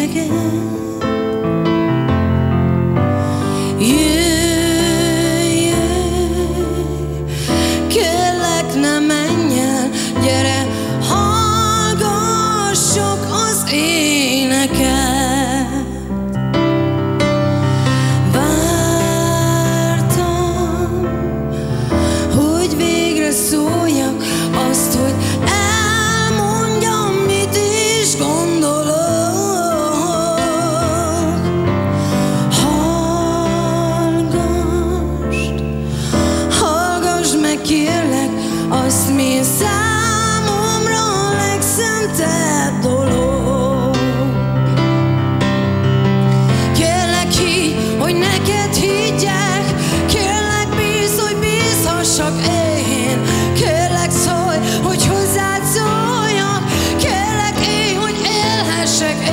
kékeken. Jöjj, kérlek, ne menj el, gyere, hallgassuk az éneket. Vártam, hogy végre szóljak azt, hogy elmondjam, mit is gondolok. Hallgassd meg, kérlek, azt, mi számomra a legszentebb dolog. Kérlek, higgy, hogy neked higgyek, kérlek, bízz, hogy bízhassak én. Kérlek, szólj, hogy hozzád szóljak, kérlek, élj, hogy élhessek én.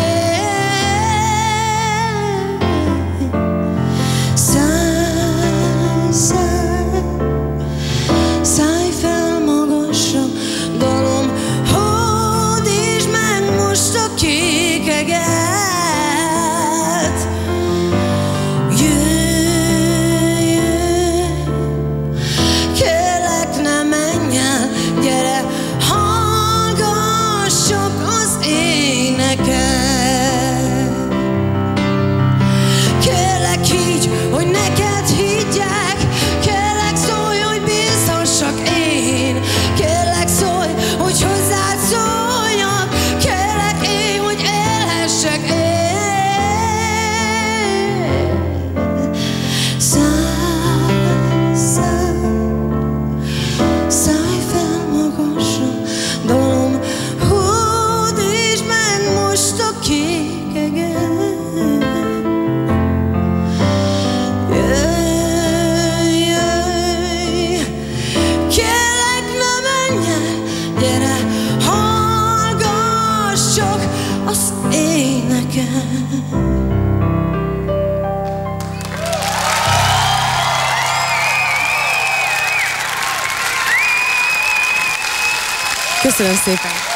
Szállj fel magasra, dalom, hódítsd meg most a kékeket. Jöjj, kérlek, ne menj el, gyere, hallgassuk az éneket. Kérlek, higgy, hogy neked higgyek, kérlek, szólj, hogy bízhassak én. Kérlek, szólj, hogy hozzád szóljak, kérlek, élj, hogy élhessek én. Szállj fel magasra, dalom, hódítsd meg most a kékeket. Jöjj, kérlek, ne menj el, gyere, hallgass csak az éneket. Köszönöm szépen!